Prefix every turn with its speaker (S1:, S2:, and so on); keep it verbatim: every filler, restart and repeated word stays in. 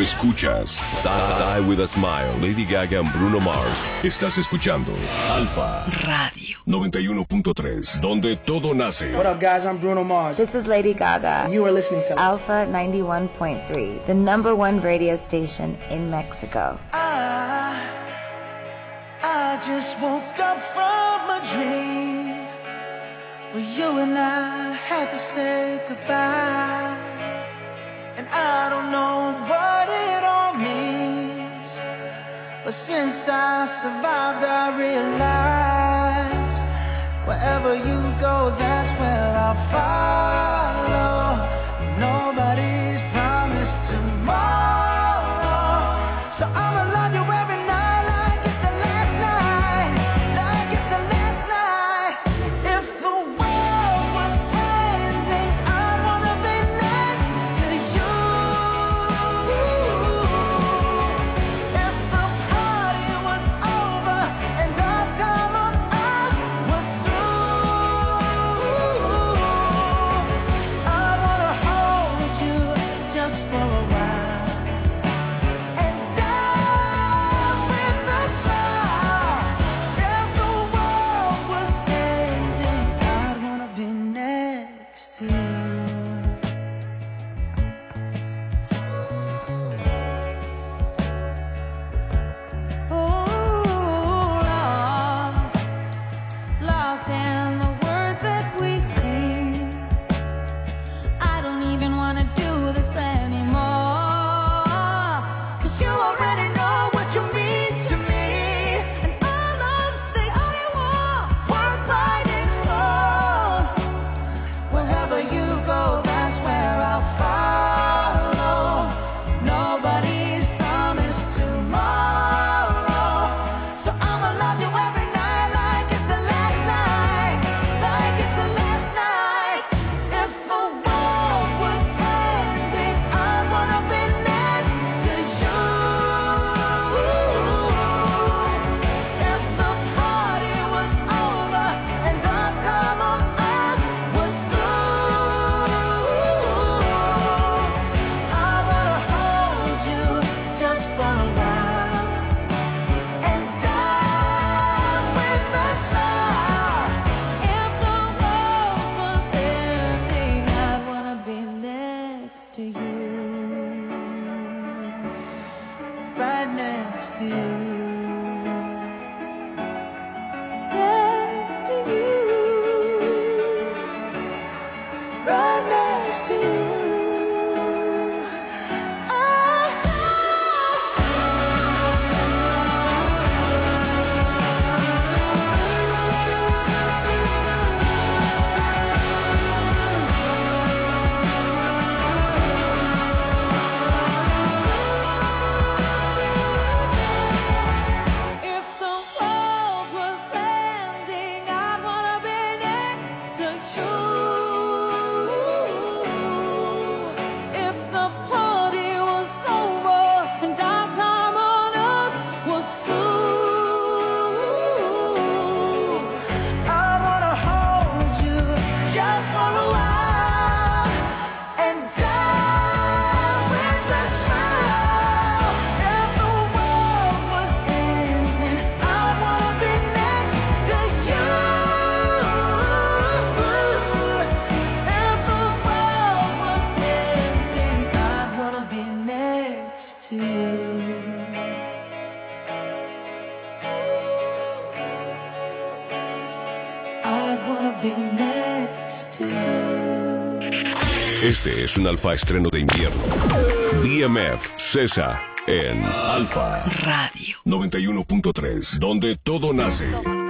S1: escuchas Die, Die With A Smile, Lady Gaga and Bruno Mars. Estás escuchando Alfa
S2: Radio
S1: noventa y uno punto tres, donde todo nace.
S3: What up, guys? I'm Bruno Mars.
S4: This is Lady Gaga.
S3: You are listening to
S4: Alpha ninety-one point three, the number one radio station in Mexico.
S5: I, I just woke up from a dream where you and I had to say goodbye. And I don't know what it all means, but since I survived I realized wherever you go, that's where I'll follow. Nobody's promised tomorrow, so I'ma love you every night like it's the last night, like it's the last night. If the world was ending, I'd wanna be next to you. If the party was over and our time on earth was through, I'd wanna hold you just for a while and die with a smile. If the world was ending, I'd wanna be next to you. Oh, lost, lost in the words that we sing. I don't even wanna do this anymore, 'cause you already know what you mean to me. And all of the only war worth fighting for. Wherever you go, that's where I'll follow. Nobody's promised tomorrow, so I'ma love you every night like it's the last night, like it's the last night. If the world was ending, I'd wanna be next to you. If the party was over and our time on earth was through, I wanna hold you just for a while and die with a smile. If the world was ending, I'd wanna be next to you, right next to you, next to you, right next to you. If the world was ending, I'd wanna be next to you. If the party was over and our time on earth was through, I wanna hold you just for a while and die with a smile. If the world was ending, I'd wanna be next to you. If the world was ending, I'd wanna be next to you. I'd wanna be next to you.
S1: Este es un Alfa estreno de invierno. D M F, César, en Alfa
S2: Radio
S1: noventa y uno punto tres, donde todo nace.